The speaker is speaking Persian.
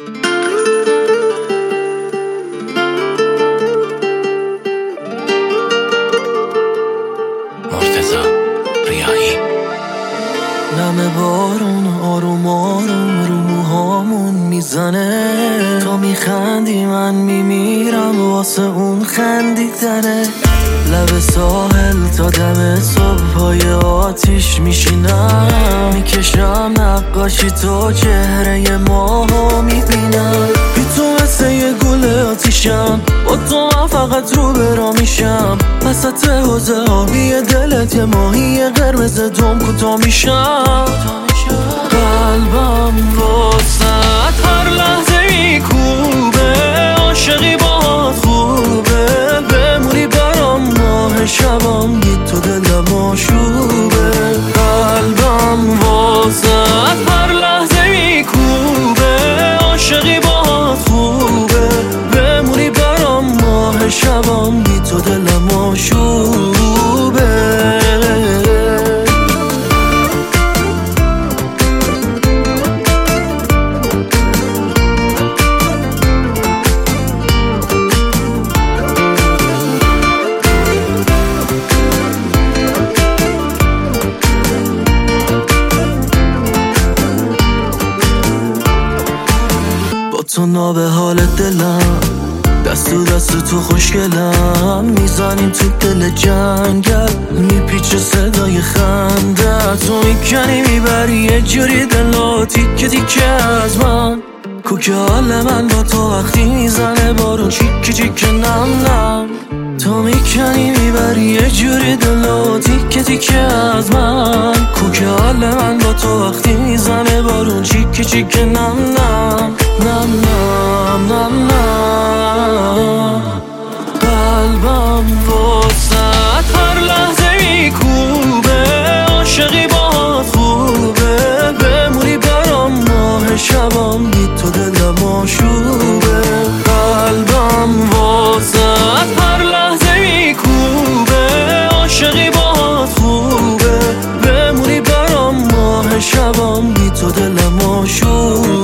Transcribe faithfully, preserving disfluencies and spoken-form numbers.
نم بارون آروم آروم رو موهامون میزنه، تا میخندی من میمیرم واسه اون خندیدنه. لب ساحل تا دم صبح پای آتیش میشینم، میکشم نقاشی تو چهره ماهو میبینم. بی تو مثل یه گل آتیشم، با تو من فقط رو برا میشم. وسط حوضه آبی دلت یه ماهی قرمز دوم کوتا میشم. قلبم واسط هر لحظه میکوبه، عاشقی باهات خوبه. بمونی برام ماه شبام، بی تو دلم آشوبه. قلبم واسط هر لحظه میکوبه، عاشقی باهات خوبه. بمونی برام ماه شبام، بی تو دلم آشوبه. تو ناب حال دلم، دست تو دست تو خوشگلم. میزنیم تو دل جنگل، میپیچه صدای خنده. تو میکنی میبری یه جوری دلو تیکه تیکه از من. کوکه حال من با تو وقتی میزنه بارون چیکه چیکه نم نم. تو میکنی میبری یه جوری دلو تیکه تیکه از من. کوکه حال من با تو وقتی میزنه بارون چیکه چیکه نم نم نم نم نم نم. قلبم واسط هر لحظه میکوبه، عاشقی باهات خوبه. بمونی برام ماه شبام، بی تو دلم آشوبه. قلبم واسط هر لحظه میکوبه، عاشقی باهات خوبه. بمونی برام ماه شبام، بی تو دلم آشوبه.